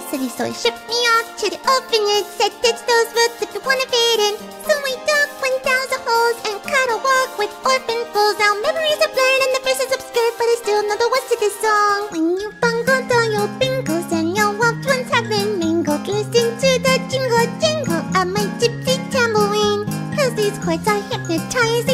city, so he shipped me off to the orphanage. Said ditch those roots if you wanna fit in. So we dug 1,000 holes and kinda walk with orphan fools. Now memories are blurred and the faces obscured, but I still know the words to this song. When you bungled all your bingles and your loved ones have been mingled, listen to the jingle jingle of my gypsy tambourine. Cause these chords are hypnotized